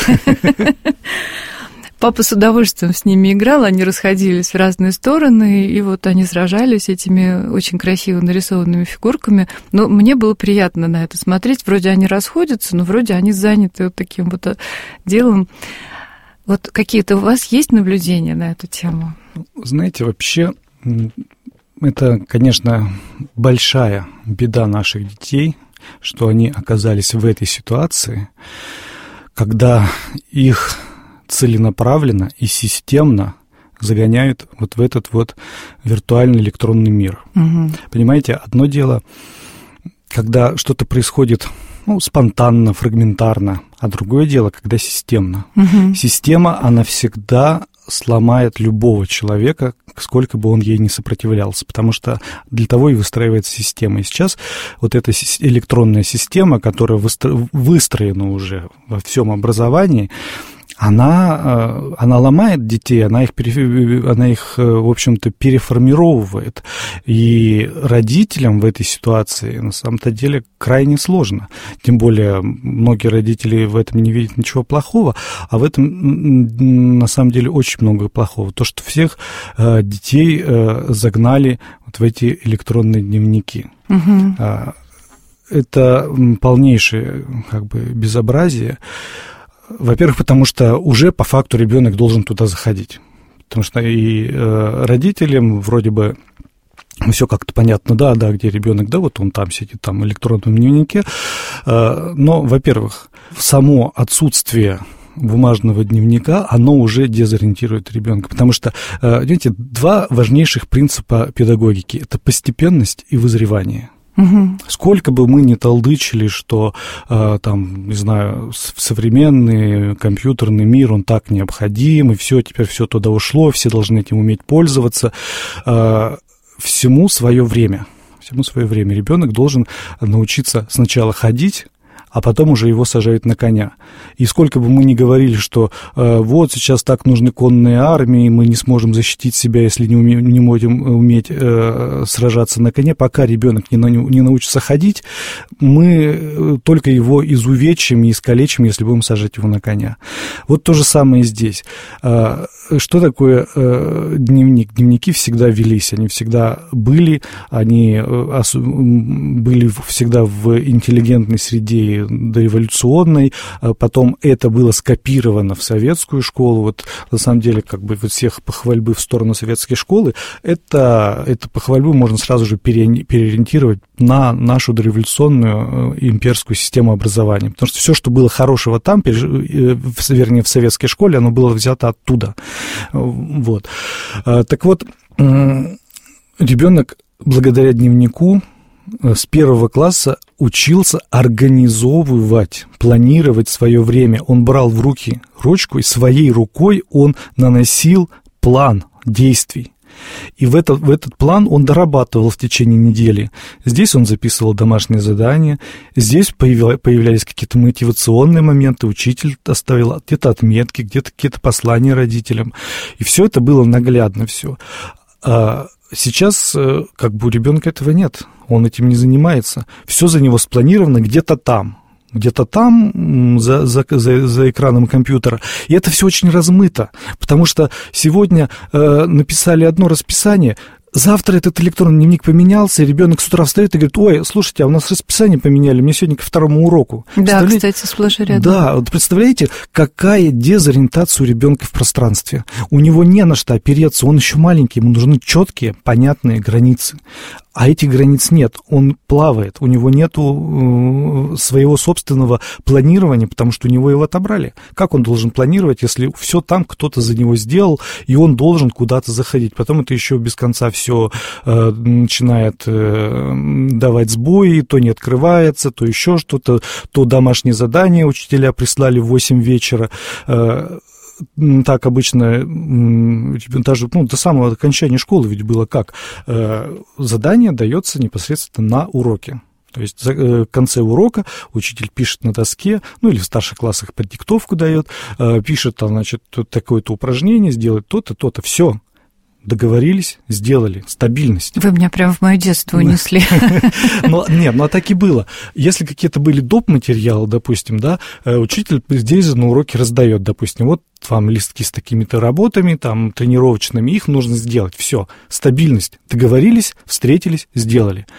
Папа с удовольствием с ними играл, они расходились в разные стороны, и вот они сражались этими очень красиво нарисованными фигурками. Но мне было приятно на это смотреть. Вроде они расходятся, но вроде они заняты вот таким вот делом. Вот какие-то у вас есть наблюдения на эту тему? Знаете, вообще, это, конечно, большая беда наших детей, что они оказались в этой ситуации, когда их целенаправленно и системно загоняют вот в этот вот виртуальный электронный мир. Угу. Понимаете, одно дело, когда что-то происходит спонтанно, фрагментарно, а другое дело, когда системно. Угу. Система, она всегда сломает любого человека, сколько бы он ей не сопротивлялся, потому что для того и выстраивается система. И сейчас вот эта электронная система, которая выстроена уже во всем образовании, она ломает детей, она их, в общем-то, переформировывает. И родителям в этой ситуации, на самом-то деле, крайне сложно. Тем более, многие родители в этом не видят ничего плохого, а в этом, на самом деле, очень много плохого. То, что всех детей загнали вот в эти электронные дневники. Угу. Это полнейшее, безобразие. Во-первых, потому что уже по факту ребенок должен туда заходить. Потому что и родителям вроде бы все как-то понятно, да, где ребенок, да, вот он там сидит, там в электронном дневнике. Но, во-первых, само отсутствие бумажного дневника, оно уже дезориентирует ребенка. Потому что, видите, два важнейших принципа педагогики – это постепенность и вызревание. Угу. Сколько бы мы ни толдычили, что современный компьютерный мир, он так необходим, и все, теперь все туда ушло, все должны этим уметь пользоваться, всему свое время. Ребенок должен научиться сначала ходить, а потом уже его сажают на коня. И сколько бы мы ни говорили, что вот сейчас так нужны конные армии, мы не сможем защитить себя, если не будем уметь сражаться на коне, пока ребенок не научится ходить, мы только его изувечим и искалечим, если будем сажать его на коня. Вот то же самое и здесь. Что такое дневник? Дневники всегда велись, они всегда были, они были всегда в интеллигентной среде дореволюционной, потом это было скопировано в советскую школу. Вот на самом деле вот всех похвальбы в сторону советской школы, это похвальбу можно сразу же переориентировать на нашу дореволюционную имперскую систему образования, потому что все, что было хорошего там, вернее, в советской школе, оно было взято оттуда. Вот. Так вот, ребенок благодаря дневнику с 1 класса учился организовывать, планировать свое время. Он брал в руки ручку, и своей рукой он наносил план действий. И в этот план он дорабатывал в течение недели. Здесь он записывал домашние задания, здесь появлялись какие-то мотивационные моменты, учитель оставил где-то отметки, где-то какие-то послания родителям. И все это было наглядно, все. А сейчас у ребенка этого нет, он этим не занимается. Все за него спланировано где-то там за экраном компьютера. И это все очень размыто, потому что сегодня написали одно расписание, завтра этот электронный дневник поменялся, и ребенок с утра встает и говорит: ой, слушайте, а у нас расписание поменяли, мне сегодня ко 2-му уроку. Да, кстати, сплошь и рядом. Да, вот представляете, какая дезориентация у ребенка в пространстве. У него не на что опереться, он еще маленький, ему нужны четкие, понятные границы. А этих границ нет, он плавает, у него нету своего собственного планирования, потому что у него его отобрали. Как он должен планировать, если все там кто-то за него сделал, и он должен куда-то заходить? Потом это еще без конца все начинает давать сбои, то не открывается, то еще что-то, то домашнее задание учителя прислали в 8 вечера. Так обычно, даже до самого окончания школы ведь было как? Задание дается непосредственно на уроке. То есть в конце урока учитель пишет на доске, или в старших классах под диктовку дает, пишет, такое-то упражнение, сделать то-то, то-то, все. Договорились, сделали, стабильность. Вы меня прямо в мое детство унесли. А так и было. Если какие-то были доп. Материалы, допустим, да, учитель здесь же на уроке раздает, допустим, вот вам листки с такими-то работами, там, тренировочными, их нужно сделать, все, стабильность. Договорились, встретились, сделали.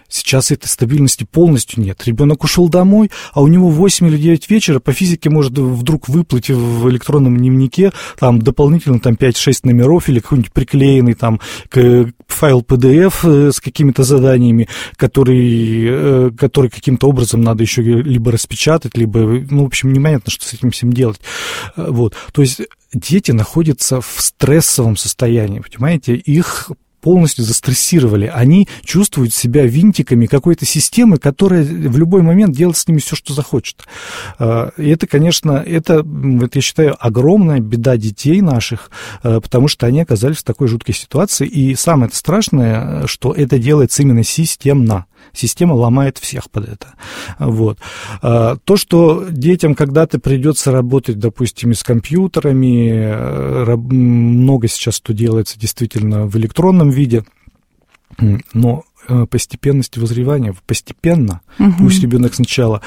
Сейчас этой стабильности полностью нет. Ребенок ушел домой, а у него 8 или 9 вечера по физике может вдруг выплыть в электронном дневнике там дополнительно там 5-6 номеров или какой-нибудь приклеенный там файл PDF с какими-то заданиями, который каким-то образом надо еще либо распечатать, либо, в общем, непонятно, что с этим всем делать. Вот. То есть дети находятся в стрессовом состоянии, понимаете, их полностью застрессировали. Они чувствуют себя винтиками какой-то системы, которая в любой момент делает с ними все, что захочет. И это, конечно, это, я считаю, огромная беда детей наших, потому что они оказались в такой жуткой ситуации. И самое страшное, что это делается именно системно. Система ломает всех под это. Вот. То, что детям когда-то придется работать, допустим, и с компьютерами, много сейчас что делается действительно в электронном виде, но постепенность вызревания, постепенно, пусть ребенок сначала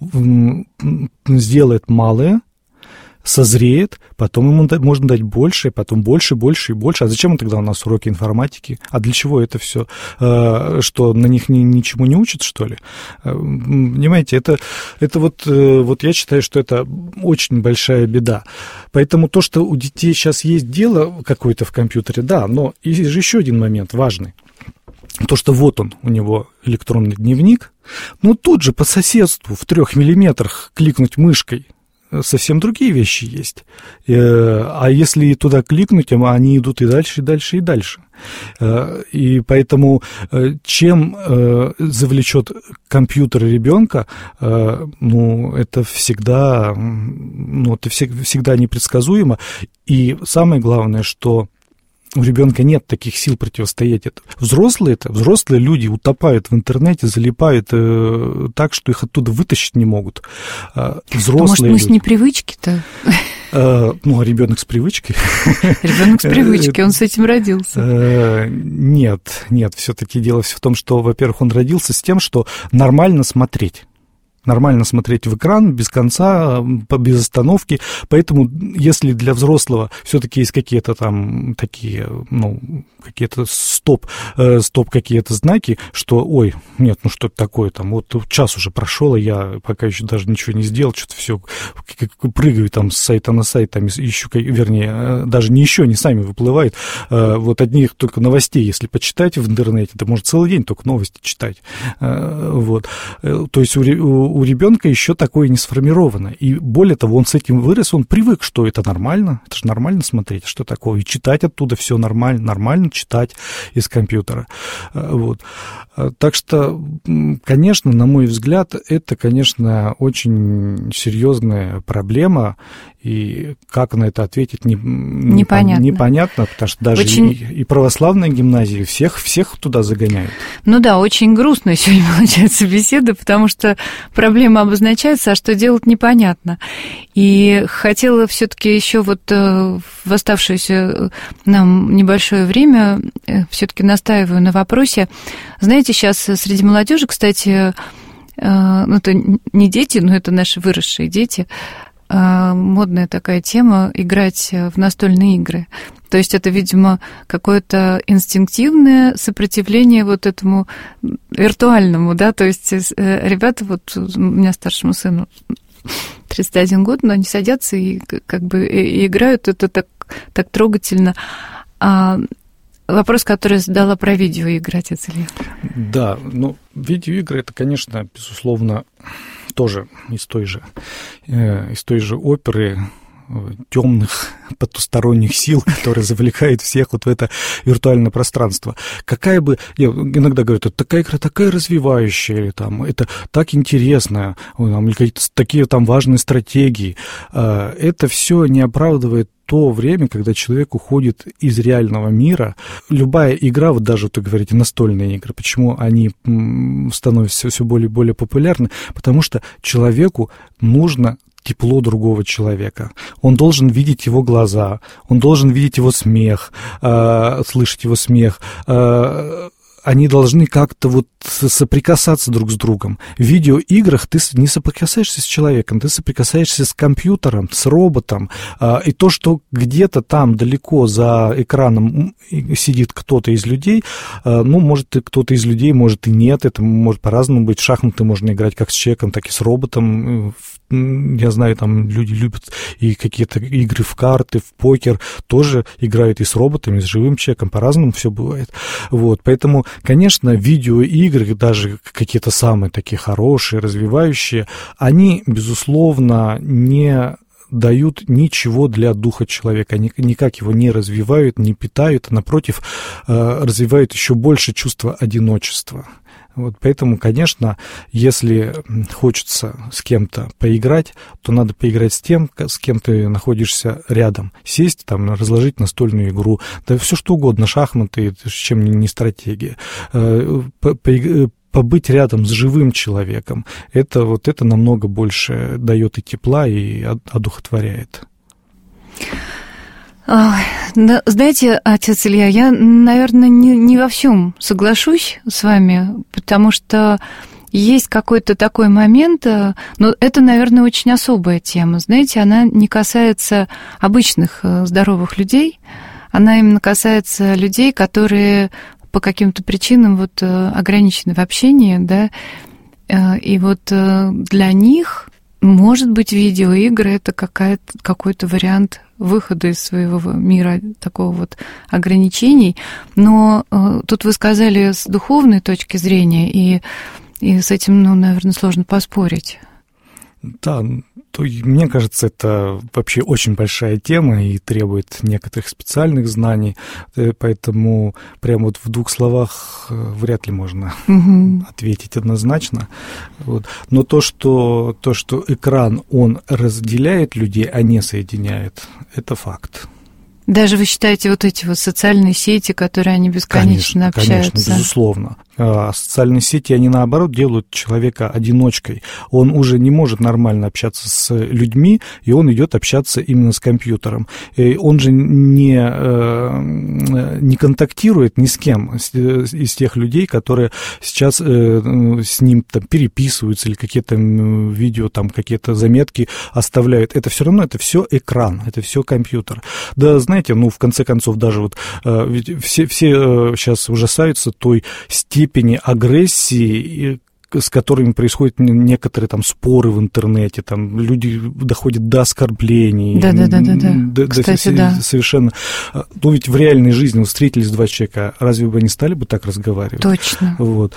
сделает малое, созреет, потом ему можно дать больше, потом больше, больше и больше. А зачем тогда у нас уроки информатики? А для чего это все? Что, на них ничему не учат, что ли? Понимаете, это вот я считаю, что это очень большая беда. Поэтому то, что у детей сейчас есть дело какое-то в компьютере, да, но есть же еще один момент важный. То, что вот он, у него электронный дневник, но тут же по соседству в 3 миллиметрах кликнуть мышкой, совсем другие вещи есть. А если туда кликнуть, они идут и дальше, и дальше, и дальше. И поэтому чем завлечет компьютер ребенка, это всегда непредсказуемо. И самое главное, что у ребенка нет таких сил противостоять этому. Взрослые люди утопают в интернете, залипают так, что их оттуда вытащить не могут. Взрослые может, мы с непривычки-то? А ребенок с привычкой? Ребенок с привычкой, он с этим родился. Нет, все-таки дело все в том, что, во-первых, он родился с тем, что нормально смотреть в экран без конца, без остановки. Поэтому, если для взрослого все-таки есть какие-то там такие, какие-то стоп какие-то знаки, что, ой, нет, что это такое, там, вот час уже прошел, а я пока еще даже ничего не сделал, что-то все прыгаю там с сайта на сайт, там ищу, вернее, даже не сами выплывает. Вот одних только новостей, если почитать в интернете, то может целый день только новости читать. Вот. То есть у ребенка еще такое не сформировано. И более того, он с этим вырос, он привык, что это нормально, это же нормально смотреть, что такое, и читать оттуда все нормально читать из компьютера. Вот. Так что, конечно, на мой взгляд, это, конечно, очень серьезная проблема, и как на это ответить, непонятно, потому что даже и православные гимназии всех туда загоняют. Очень грустная сегодня получается беседа, потому что проблема обозначается, а что делать непонятно. И хотела все-таки еще в оставшееся нам небольшое время все-таки настаиваю на вопросе. Знаете, сейчас среди молодежи, кстати, это не дети, но это наши выросшие дети, модная такая тема играть в настольные игры. То есть это, видимо, какое-то инстинктивное сопротивление этому виртуальному, да, то есть ребята, у меня старшему сыну 31 год, но они садятся и и играют, это так трогательно. Вопрос, который я задала про видеоигры, отец Илья. Да, видеоигры, это, конечно, безусловно, тоже из той же оперы темных потусторонних сил, которые завлекают всех в это виртуальное пространство. Иногда говорят, это такая игра, такая развивающая, или там, это так интересно, или какие-то такие там важные стратегии. Это все не оправдывает то время, когда человек уходит из реального мира. Любая игра, даже вы говорите, настольные игры, почему они становятся все более и более популярны? Потому что человеку нужно тепло другого человека. Он должен видеть его глаза, он должен видеть его смех, слышать его смех, они должны как-то вот соприкасаться друг с другом. В видеоиграх ты не соприкасаешься с человеком, ты соприкасаешься с компьютером, с роботом, и то, что где-то там далеко за экраном сидит кто-то из людей, ну, может, кто-то из людей, может, и нет, это может по-разному быть. В шахматы можно играть как с человеком, так и с роботом. Я знаю, там люди любят и какие-то игры в карты, в покер, тоже играют и с роботами, и с живым человеком, по-разному все бывает. Вот, поэтому, конечно, видеоигры, даже какие-то самые такие хорошие, развивающие, они, безусловно, не дают ничего для духа человека, они никак его не развивают, не питают, а напротив, развивают еще больше чувство одиночества. Вот поэтому, конечно, если хочется с кем-то поиграть, то надо поиграть с тем, с кем ты находишься рядом. Сесть, там, разложить настольную игру, да все что угодно, шахматы, чем не стратегия. Побыть рядом с живым человеком, это намного больше дает и тепла, и одухотворяет. Знаете, отец Илья, я, наверное, не во всем соглашусь с вами, потому что есть какой-то такой момент, но это, наверное, очень особая тема. Знаете, она не касается обычных здоровых людей, она именно касается людей, которые по каким-то причинам вот ограничены в общении, да, и вот для них, может быть, видеоигры — это какой-то вариант выхода из своего мира, такого вот ограничений. Но тут вы сказали с духовной точки зрения, и с этим, наверное, сложно поспорить. Да, то, мне кажется, это вообще очень большая тема и требует некоторых специальных знаний, поэтому прямо вот в двух словах вряд ли можно ответить однозначно. Вот. Но то, что экран, он разделяет людей, а не соединяет, это факт. Даже вы считаете вот эти вот социальные сети, которые они бесконечно общаются? Конечно, безусловно. Социальные сети, они, наоборот, делают человека одиночкой. Он уже не может нормально общаться с людьми, и он идет общаться именно с компьютером. И он же не контактирует ни с кем из тех людей, которые сейчас с ним там ведь или какие-то видео, там какие-то заметки оставляют. Это все равно, это все экран, это все компьютер. Да, знаете, в конце концов, даже вот ведь все сейчас ужасаются той степени агрессии, с которыми происходят некоторые там споры в интернете, там люди доходят до оскорблений. Да. Кстати, да. Совершенно. Ведь в реальной жизни встретились два человека, разве бы они стали бы так разговаривать? Точно. Вот.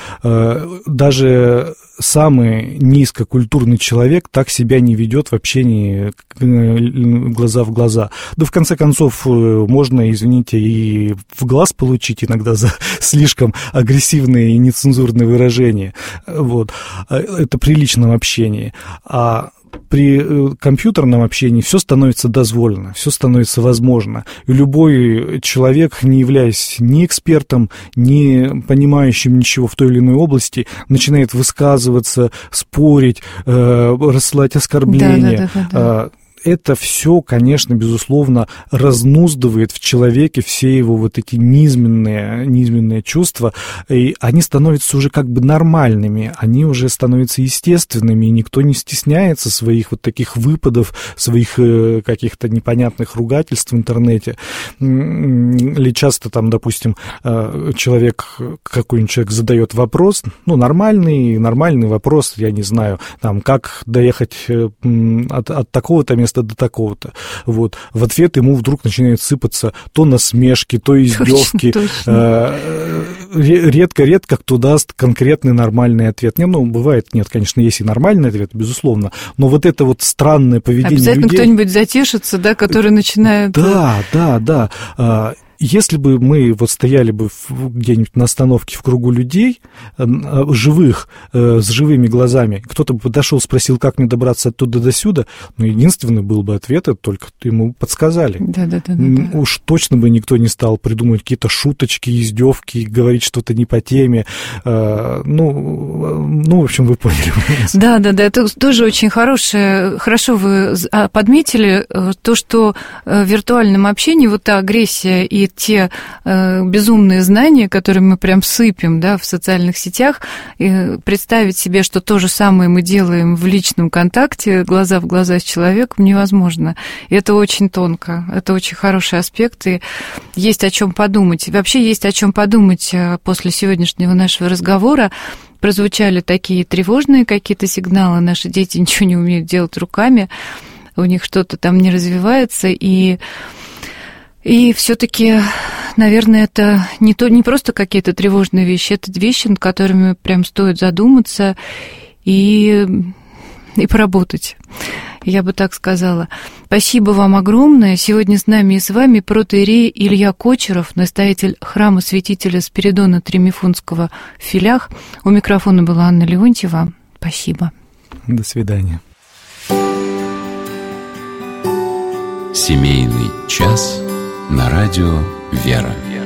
Даже самый низкокультурный человек так себя не ведет в общении глаза в глаза. Да, в конце концов, можно, извините, и в глаз получить иногда за слишком агрессивные и нецензурные выражения. Вот. Это при личном общении. А при компьютерном общении все становится дозволено, все становится возможно. И любой человек, не являясь ни экспертом, ни понимающим ничего в той или иной области, начинает высказываться, спорить, рассылать оскорбления. Да. Это все, конечно, безусловно, разнуздывает в человеке все его вот эти низменные чувства, и они становятся уже как бы нормальными, они уже становятся естественными, и никто не стесняется своих вот таких выпадов, своих каких-то непонятных ругательств в интернете. Или часто там, допустим, какой-нибудь человек задает вопрос, нормальный вопрос, я не знаю, там, как доехать от такого-то места до такого-то. Вот. В ответ ему вдруг начинают сыпаться то насмешки, то издевки. Редко кто даст конкретный нормальный ответ. Бывает, нет, конечно, есть и нормальный ответ, безусловно, но вот это вот странное поведение обязательно людей... кто-нибудь затешится, да, который начинает... Да. Если бы мы вот стояли бы где-нибудь на остановке в кругу людей, живых, с живыми глазами, кто-то бы подошел, спросил, как мне добраться оттуда до сюда, единственный был бы ответ, это только ему подсказали. Да. Уж точно бы никто не стал придумывать какие-то шуточки, издевки, говорить что-то не по теме. В общем, вы поняли. Да, это тоже очень хорошо вы подметили то, что в виртуальном общении вот та агрессия и и те безумные знания, которые мы прям сыпем, да, в социальных сетях, и представить себе, что то же самое мы делаем в личном контакте, глаза в глаза с человеком, невозможно. И это очень тонко, это очень хороший аспект, и есть о чем подумать. И вообще есть о чем подумать после сегодняшнего нашего разговора. Прозвучали такие тревожные какие-то сигналы, наши дети ничего не умеют делать руками, у них что-то там не развивается, и все-таки, наверное, это не просто какие-то тревожные вещи, это вещи, над которыми прям стоит задуматься и поработать. Я бы так сказала. Спасибо вам огромное. Сегодня с нами и с вами протоиерей Илья Кочеров, настоятель храма святителя Спиридона Тремифунского в Филях. У микрофона была Анна Леонтьева. Спасибо. До свидания. Семейный час на радио «Вера».